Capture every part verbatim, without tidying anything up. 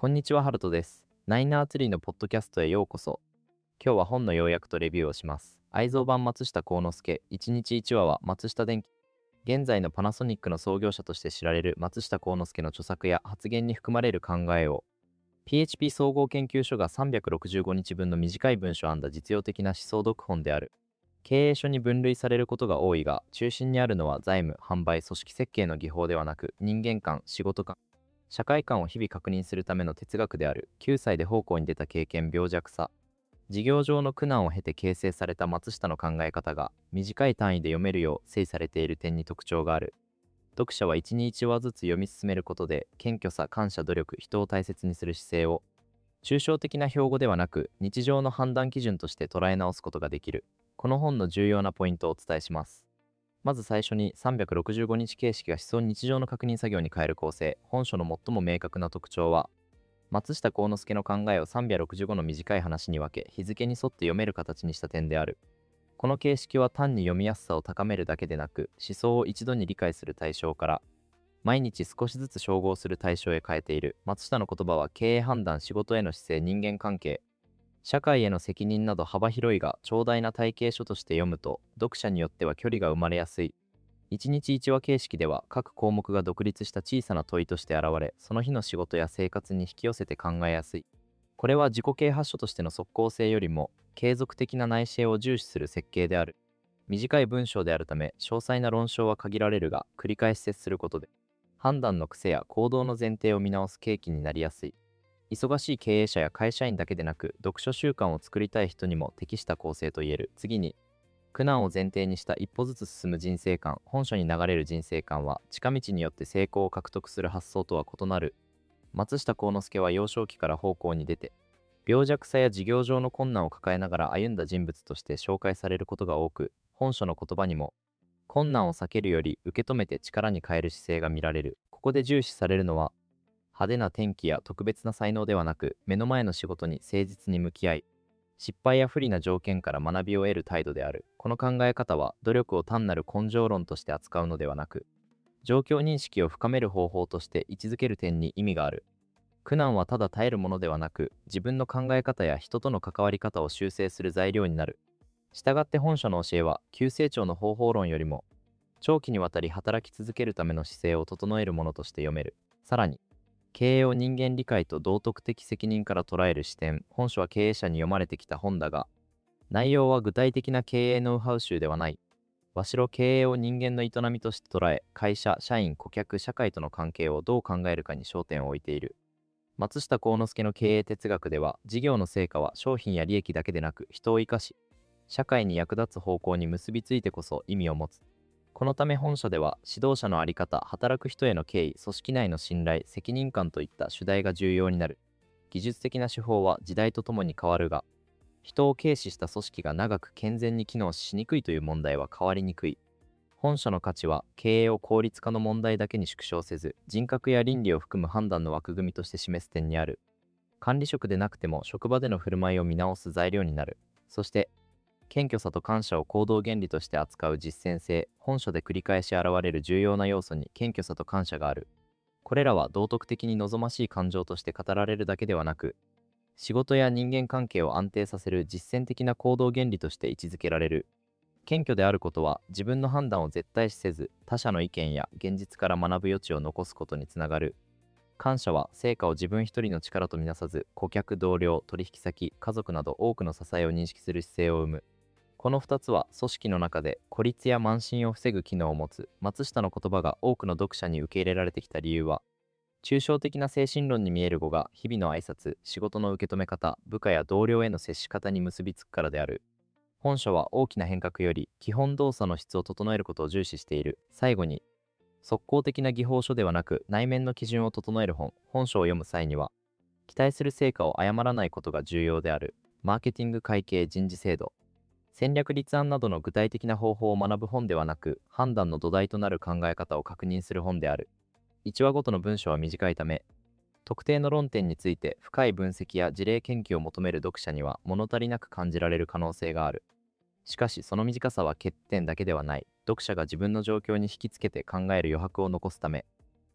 こんにちは、ハルトです。ナイナーツリーのポッドキャストへようこそ。今日は本の要約とレビューをします。愛蔵版松下幸之助、いちにちいちわは松下電器。現在のパナソニックの創業者として知られる松下幸之助の著作や発言に含まれる考えを、ピーエイチピー 総合研究所がさんびゃくろくじゅうごにちぶんの短い文書を編んだ実用的な思想読本である。経営書に分類されることが多いが、中心にあるのは財務、販売、組織設計の技法ではなく、人間観、仕事観、社会観を日々確認するための哲学である。きゅうさいで奉公に出た経験、病弱さ、事業上の苦難を経て形成された松下の考え方が短い単位で読めるよう整理されている点に特徴がある。読者はいちにちわずつ読み進めることで、謙虚さ、感謝、努力、人を大切にする姿勢を、抽象的な標語ではなく日常の判断基準として捉え直すことができる。この本の重要なポイントをお伝えします。まず最初に、さんびゃくろくじゅうごにち形式が思想日常の確認作業に変える構成。本書の最も明確な特徴は、松下幸之助の考えをさんびゃくろくじゅうごの短い話に分け、日付に沿って読める形にした点である。この形式は単に読みやすさを高めるだけでなく、思想を一度に理解する対象から、毎日少しずつ照合する対象へ変えている。松下の言葉は経営判断、仕事への姿勢、人間関係、社会への責任など幅広いが、長大な体系書として読むと、読者によっては距離が生まれやすい。いちにちいちわ形式では、各項目が独立した小さな問いとして現れ、その日の仕事や生活に引き寄せて考えやすい。これは自己啓発書としての即効性よりも、継続的な内省を重視する設計である。短い文章であるため、詳細な論証は限られるが、繰り返し接することで、判断の癖や行動の前提を見直す契機になりやすい。忙しい経営者や会社員だけでなく、読書習慣を作りたい人にも適した構成と言える。次に、苦難を前提にした一歩ずつ進む人生観。本書に流れる人生観は、近道によって成功を獲得する発想とは異なる。松下幸之助は幼少期から奉公に出て、病弱さや事業上の困難を抱えながら歩んだ人物として紹介されることが多く、本書の言葉にも、困難を避けるより受け止めて力に変える姿勢が見られる。ここで重視されるのは、派手な転機や特別な才能ではなく、目の前の仕事に誠実に向き合い、失敗や不利な条件から学びを得る態度である。この考え方は、努力を単なる根性論として扱うのではなく、状況認識を深める方法として位置づける点に意味がある。苦難はただ耐えるものではなく、自分の考え方や人との関わり方を修正する材料になる。したがって本書の教えは、急成長の方法論よりも、長期にわたり働き続けるための姿勢を整えるものとして読める。さらに、経営を人間理解と道徳的責任から捉える視点。本書は経営者に読まれてきた本だが、内容は具体的な経営ノウハウ集ではない。わしろ経営を人間の営みとして捉え、会社、社員、顧客、社会との関係をどう考えるかに焦点を置いている。松下幸之助の経営哲学では、事業の成果は商品や利益だけでなく、人を生かし、社会に役立つ方向に結びついてこそ意味を持つ。このため本書では、指導者の在り方、働く人への敬意、組織内の信頼、責任感といった主題が重要になる。技術的な手法は時代とともに変わるが、人を軽視した組織が長く健全に機能しにくいという問題は変わりにくい。本書の価値は、経営を効率化の問題だけに縮小せず、人格や倫理を含む判断の枠組みとして示す点にある。管理職でなくても職場での振る舞いを見直す材料になる。そして、謙虚さと感謝を行動原理として扱う実践性。本書で繰り返し現れる重要な要素に謙虚さと感謝がある。これらは道徳的に望ましい感情として語られるだけではなく、仕事や人間関係を安定させる実践的な行動原理として位置づけられる。謙虚であることは、自分の判断を絶対視せず、他者の意見や現実から学ぶ余地を残すことにつながる。感謝は、成果を自分一人の力とみなさず、顧客、同僚、取引先、家族など多くの支えを認識する姿勢を生む。このふたつは組織の中で孤立や慢心を防ぐ機能を持つ。松下の言葉が多くの読者に受け入れられてきた理由は、抽象的な精神論に見える語が日々の挨拶、仕事の受け止め方、部下や同僚への接し方に結びつくからである。本書は大きな変革より基本動作の質を整えることを重視している。最後に、即効的な技法書ではなく内面の基準を整える本。本書を読む際には、期待する成果を誤らないことが重要である。マーケティング、会計、人事制度、戦略立案などの具体的な方法を学ぶ本ではなく、判断の土台となる考え方を確認する本である。いちわごとの文章は短いため、特定の論点について深い分析や事例研究を求める読者には物足りなく感じられる可能性がある。しかしその短さは欠点だけではない。読者が自分の状況に引きつけて考える余白を残すため、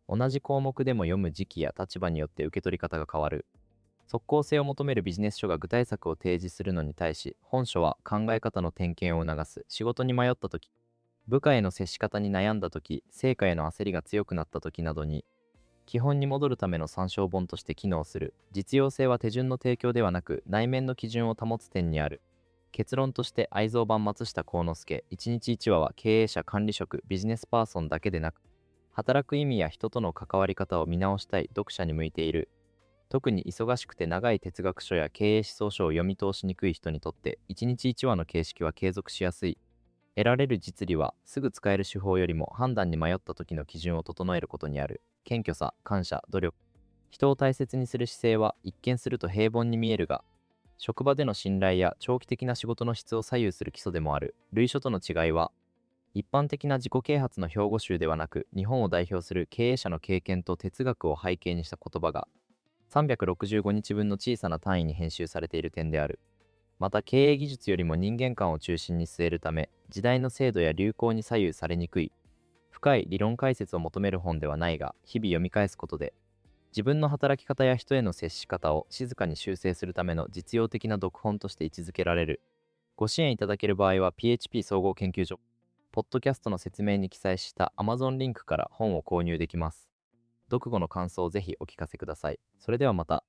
同じ項目でも読む時期や立場によって受け取り方が変わる。即効性を求めるビジネス書が具体策を提示するのに対し、本書は考え方の点検を促す。仕事に迷った時、部下への接し方に悩んだ時、成果への焦りが強くなった時などに、基本に戻るための参照本として機能する。実用性は手順の提供ではなく、内面の基準を保つ点にある。結論として、愛蔵版松下幸之助いちにちいちわは経営者、管理職、ビジネスパーソンだけでなく、働く意味や人との関わり方を見直したい読者に向いている。特に忙しくて長い哲学書や経営思想書を読み通しにくい人にとって、いちにちいちわの形式は継続しやすい。得られる実利は、すぐ使える手法よりも判断に迷った時の基準を整えることにある。謙虚さ、感謝、努力。人を大切にする姿勢は一見すると平凡に見えるが、職場での信頼や長期的な仕事の質を左右する基礎でもある。類書との違いは、一般的な自己啓発の標語集ではなく、日本を代表する経営者の経験と哲学を背景にした言葉が、さんびゃくろくじゅうごにちぶんの小さな単位に編集されている点である。また、経営技術よりも人間観を中心に据えるため、時代の制度や流行に左右されにくい。深い理論解説を求める本ではないが、日々読み返すことで、自分の働き方や人への接し方を静かに修正するための実用的な読本として位置づけられる。ご支援いただける場合は ピーエイチピー 総合研究所、ポッドキャストの説明に記載した Amazon リンクから本を購入できます。読後の感想をぜひお聞かせください。それではまた。